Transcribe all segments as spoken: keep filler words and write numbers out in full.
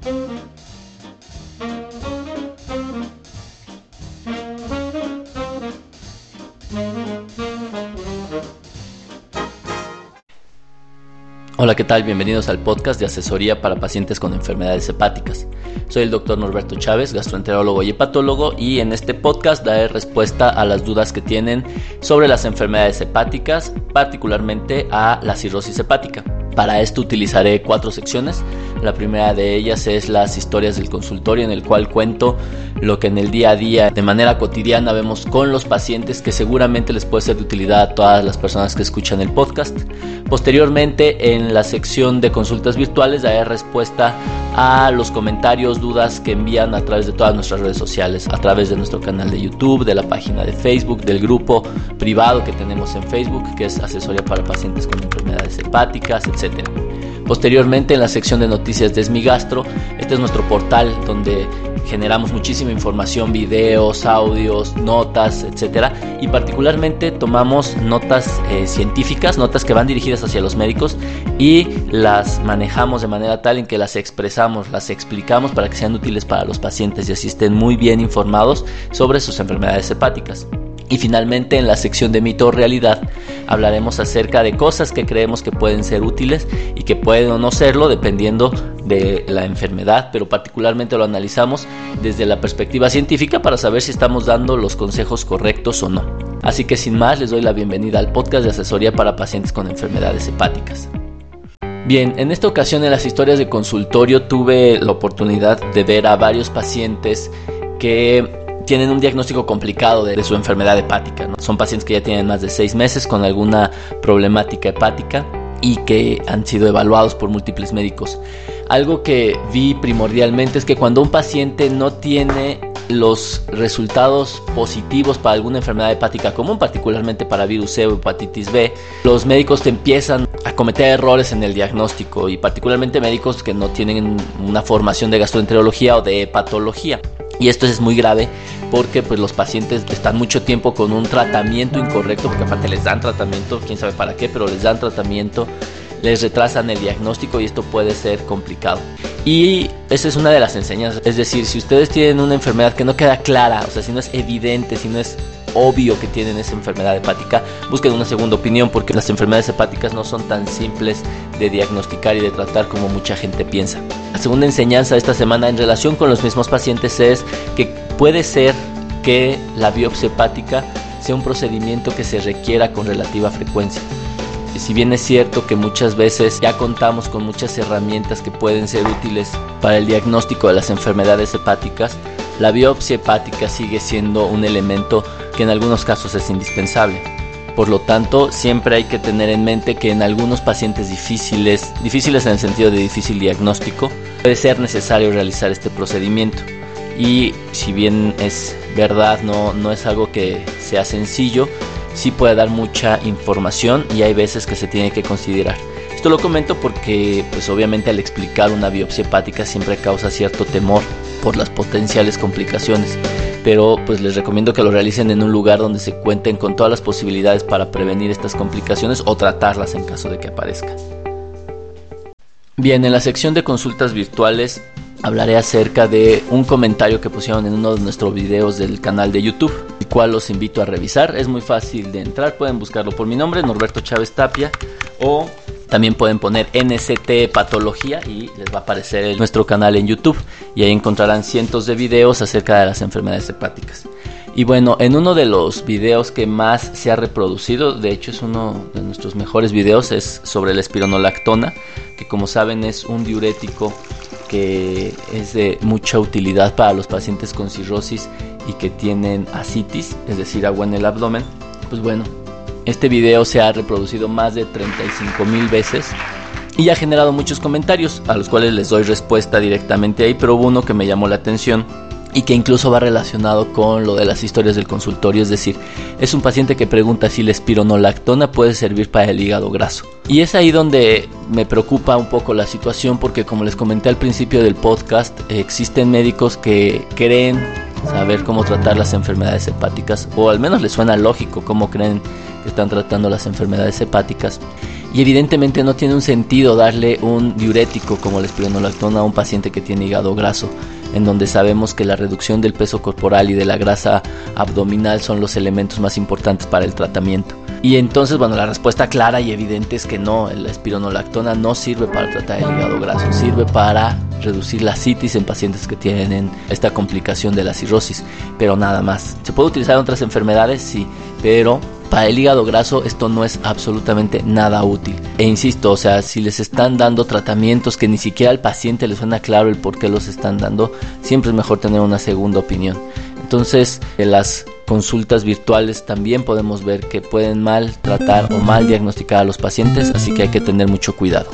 Hola, ¿qué tal? Bienvenidos al podcast de asesoría para pacientes con enfermedades hepáticas. Soy el doctor Norberto Chávez, gastroenterólogo y hepatólogo, y en este podcast daré respuesta a las dudas que tienen sobre las enfermedades hepáticas, particularmente a la cirrosis hepática. Para esto utilizaré cuatro secciones. La primera de ellas es las historias del consultorio, en el cual cuento lo que en el día a día, de manera cotidiana, vemos con los pacientes, que seguramente les puede ser de utilidad a todas las personas que escuchan el podcast. Posteriormente, en la sección de consultas virtuales, daré respuesta a los comentarios, dudas que envían a través de todas nuestras redes sociales, a través de nuestro canal de YouTube, de la página de Facebook, del grupo privado que tenemos en Facebook, que es Asesoría para Pacientes con Enfermedades Hepáticas, etcétera. Posteriormente, en la sección de noticias de Esmigastro, este es nuestro portal donde generamos muchísima información, videos, audios, notas, etcétera, y particularmente tomamos notas eh, científicas, notas que van dirigidas hacia los médicos, y las manejamos de manera tal en que las expresamos, las explicamos para que sean útiles para los pacientes y así estén muy bien informados sobre sus enfermedades hepáticas. Y finalmente, en la sección de mito o realidad, hablaremos acerca de cosas que creemos que pueden ser útiles y que pueden o no serlo dependiendo de la enfermedad, pero particularmente lo analizamos desde la perspectiva científica para saber si estamos dando los consejos correctos o no. Así que sin más, les doy la bienvenida al podcast de asesoría para pacientes con enfermedades hepáticas. Bien, en esta ocasión en las historias de consultorio tuve la oportunidad de ver a varios pacientes que tienen un diagnóstico complicado de su enfermedad hepática, ¿no? Son pacientes que ya tienen más de seis meses con alguna problemática hepática y que han sido evaluados por múltiples médicos. Algo que vi primordialmente es que cuando un paciente no tiene los resultados positivos para alguna enfermedad hepática común, particularmente para virus C o hepatitis B, los médicos te empiezan a cometer errores en el diagnóstico, y particularmente médicos que no tienen una formación de gastroenterología o de hepatología. Y esto es muy grave porque pues, los pacientes están mucho tiempo con un tratamiento incorrecto, porque aparte les dan tratamiento, quién sabe para qué, pero les dan tratamiento, les retrasan el diagnóstico y esto puede ser complicado. Y esa es una de las enseñanzas, es decir, si ustedes tienen una enfermedad que no queda clara, o sea, si no es evidente, si no es obvio que tienen esa enfermedad hepática, busquen una segunda opinión, porque las enfermedades hepáticas no son tan simples de diagnosticar y de tratar como mucha gente piensa. La segunda enseñanza de esta semana en relación con los mismos pacientes es que puede ser que la biopsia hepática sea un procedimiento que se requiera con relativa frecuencia. Y si bien es cierto que muchas veces ya contamos con muchas herramientas que pueden ser útiles para el diagnóstico de las enfermedades hepáticas, la biopsia hepática sigue siendo un elemento que en algunos casos es indispensable. Por lo tanto, siempre hay que tener en mente que en algunos pacientes difíciles, difíciles en el sentido de difícil diagnóstico, puede ser necesario realizar este procedimiento. Y si bien es verdad, no, no es algo que sea sencillo, sí puede dar mucha información y hay veces que se tiene que considerar. Esto lo comento porque pues obviamente al explicar una biopsia hepática siempre causa cierto temor por las potenciales complicaciones, pero pues les recomiendo que lo realicen en un lugar donde se cuenten con todas las posibilidades para prevenir estas complicaciones o tratarlas en caso de que aparezcan. Bien, en la sección de consultas virtuales hablaré acerca de un comentario que pusieron en uno de nuestros videos del canal de YouTube, el cual los invito a revisar. Es muy fácil de entrar, pueden buscarlo por mi nombre, Norberto Chávez Tapia, o también pueden poner N C T Patología y les va a aparecer el, nuestro canal en YouTube, y ahí encontrarán cientos de videos acerca de las enfermedades hepáticas. Y bueno, en uno de los videos que más se ha reproducido, de hecho es uno de nuestros mejores videos, es sobre la espironolactona, que como saben es un diurético que es de mucha utilidad para los pacientes con cirrosis y que tienen ascitis, es decir, agua en el abdomen. Pues bueno, este video se ha reproducido más de treinta y cinco mil veces y ha generado muchos comentarios, a los cuales les doy respuesta directamente ahí, pero hubo uno que me llamó la atención y que incluso va relacionado con lo de las historias del consultorio. Es decir, es un paciente que pregunta si la espironolactona puede servir para el hígado graso. Y es ahí donde me preocupa un poco la situación, porque como les comenté al principio del podcast, existen médicos que creen saber cómo tratar las enfermedades hepáticas, o al menos les suena lógico cómo creen que están tratando las enfermedades hepáticas. Y evidentemente no tiene un sentido darle un diurético como la espironolactona a un paciente que tiene hígado graso, en donde sabemos que la reducción del peso corporal y de la grasa abdominal son los elementos más importantes para el tratamiento. Y entonces, bueno, la respuesta clara y evidente es que no, la espironolactona no sirve para tratar el hígado graso, sirve para reducir la citis en pacientes que tienen esta complicación de la cirrosis, pero nada más. ¿Se puede utilizar en otras enfermedades? Sí, pero para el hígado graso esto no es absolutamente nada útil. E insisto, o sea, si les están dando tratamientos que ni siquiera al paciente le suena claro el por qué los están dando, siempre es mejor tener una segunda opinión. Entonces, en las consultas virtuales también podemos ver que pueden mal tratar o mal diagnosticar a los pacientes, así que hay que tener mucho cuidado.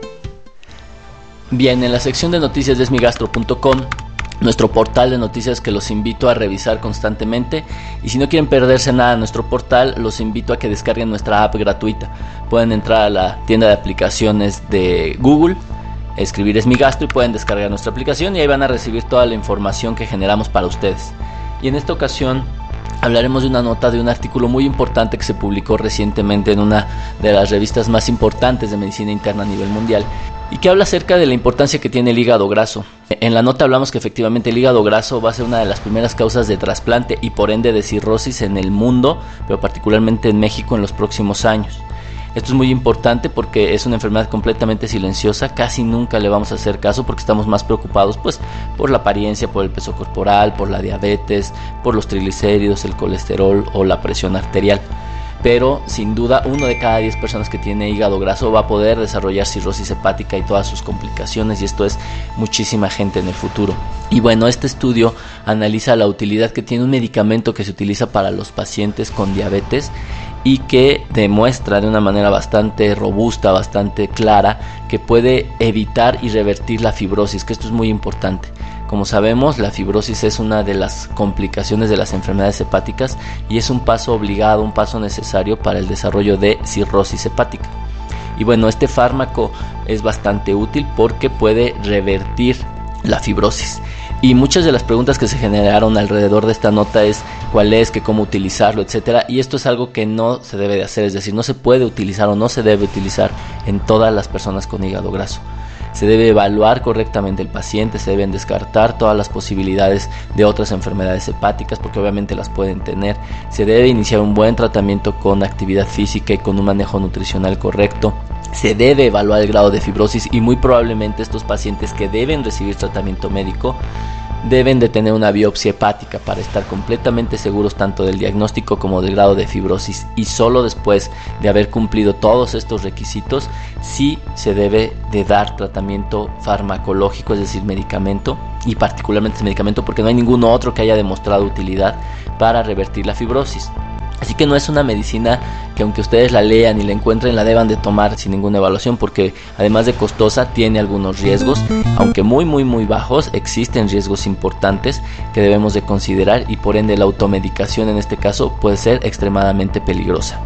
Bien, en la sección de noticias de esmigastro punto com, nuestro portal de noticias que los invito a revisar constantemente, y si no quieren perderse nada en nuestro portal, los invito a que descarguen nuestra app gratuita. Pueden entrar a la tienda de aplicaciones de Google, escribir Esmigastro y pueden descargar nuestra aplicación, y ahí van a recibir toda la información que generamos para ustedes. Y en esta ocasión hablaremos de una nota de un artículo muy importante que se publicó recientemente en una de las revistas más importantes de medicina interna a nivel mundial, y que habla acerca de la importancia que tiene el hígado graso. En la nota hablamos que efectivamente el hígado graso va a ser una de las primeras causas de trasplante y por ende de cirrosis en el mundo, pero particularmente en México en los próximos años. Esto es muy importante porque es una enfermedad completamente silenciosa, casi nunca le vamos a hacer caso porque estamos más preocupados pues por la apariencia, por el peso corporal, por la diabetes, por los triglicéridos, el colesterol o la presión arterial. Pero sin duda uno de cada diez personas que tiene hígado graso va a poder desarrollar cirrosis hepática y todas sus complicaciones, y esto es muchísima gente en el futuro. Y bueno, este estudio analiza la utilidad que tiene un medicamento que se utiliza para los pacientes con diabetes y que demuestra de una manera bastante robusta, bastante clara, que puede evitar y revertir la fibrosis, que esto es muy importante. Como sabemos, la fibrosis es una de las complicaciones de las enfermedades hepáticas y es un paso obligado, un paso necesario para el desarrollo de cirrosis hepática. Y bueno, este fármaco es bastante útil porque puede revertir la fibrosis. Y muchas de las preguntas que se generaron alrededor de esta nota es cuál es, que cómo utilizarlo, etcétera. Y esto es algo que no se debe de hacer, es decir, no se puede utilizar o no se debe utilizar en todas las personas con hígado graso. Se debe evaluar correctamente el paciente, se deben descartar todas las posibilidades de otras enfermedades hepáticas porque obviamente las pueden tener. Se debe iniciar un buen tratamiento con actividad física y con un manejo nutricional correcto. Se debe evaluar el grado de fibrosis y muy probablemente estos pacientes que deben recibir tratamiento médico deben de tener una biopsia hepática para estar completamente seguros tanto del diagnóstico como del grado de fibrosis, y solo después de haber cumplido todos estos requisitos sí se debe de dar tratamiento farmacológico, es decir, medicamento, y particularmente este medicamento porque no hay ningún otro que haya demostrado utilidad para revertir la fibrosis. Así que no es una medicina que aunque ustedes la lean y la encuentren la deban de tomar sin ninguna evaluación, porque además de costosa tiene algunos riesgos, aunque muy muy muy bajos. Existen riesgos importantes que debemos de considerar y por ende la automedicación en este caso puede ser extremadamente peligrosa.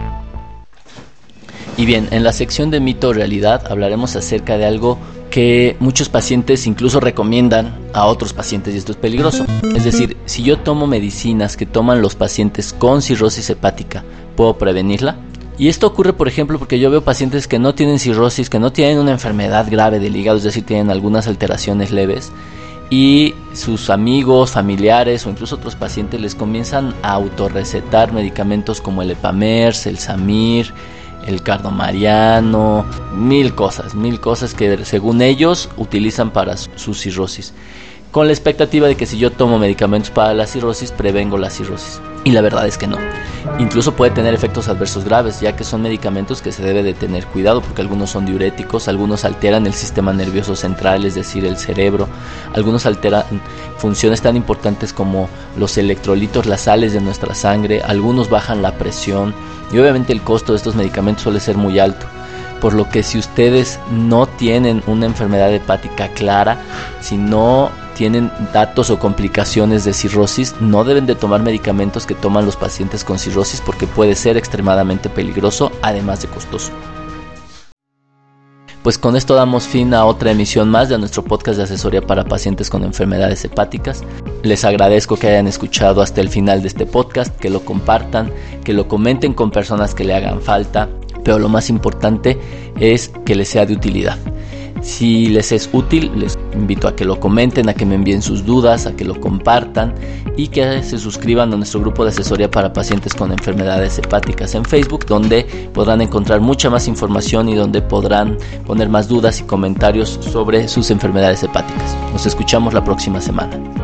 Y bien, en la sección de mito o realidad hablaremos acerca de algo que muchos pacientes incluso recomiendan a otros pacientes, y esto es peligroso. Es decir, si yo tomo medicinas que toman los pacientes con cirrosis hepática, ¿puedo prevenirla? Y esto ocurre, por ejemplo, porque yo veo pacientes que no tienen cirrosis, que no tienen una enfermedad grave del hígado, es decir, tienen algunas alteraciones leves, y sus amigos, familiares o incluso otros pacientes les comienzan a autorrecetar medicamentos como el Epamers, el Samir, el Cardomariano, mil cosas, mil cosas que según ellos utilizan para su cirrosis, con la expectativa de que si yo tomo medicamentos para la cirrosis, prevengo la cirrosis. Y la verdad es que no. Incluso puede tener efectos adversos graves, ya que son medicamentos que se debe de tener cuidado, porque algunos son diuréticos, algunos alteran el sistema nervioso central, es decir, el cerebro, algunos alteran funciones tan importantes como los electrolitos, las sales de nuestra sangre, algunos bajan la presión, y obviamente el costo de estos medicamentos suele ser muy alto. Por lo que si ustedes no tienen una enfermedad hepática clara, si no tienen datos o complicaciones de cirrosis, no deben de tomar medicamentos que toman los pacientes con cirrosis, porque puede ser extremadamente peligroso, además de costoso. Pues con esto damos fin a otra emisión más de nuestro podcast de asesoría para pacientes con enfermedades hepáticas. Les agradezco que hayan escuchado hasta el final de este podcast, que lo compartan, que lo comenten con personas que le hagan falta, pero lo más importante es que les sea de utilidad. Si les es útil, les invito a que lo comenten, a que me envíen sus dudas, a que lo compartan y que se suscriban a nuestro grupo de asesoría para pacientes con enfermedades hepáticas en Facebook, donde podrán encontrar mucha más información y donde podrán poner más dudas y comentarios sobre sus enfermedades hepáticas. Nos escuchamos la próxima semana.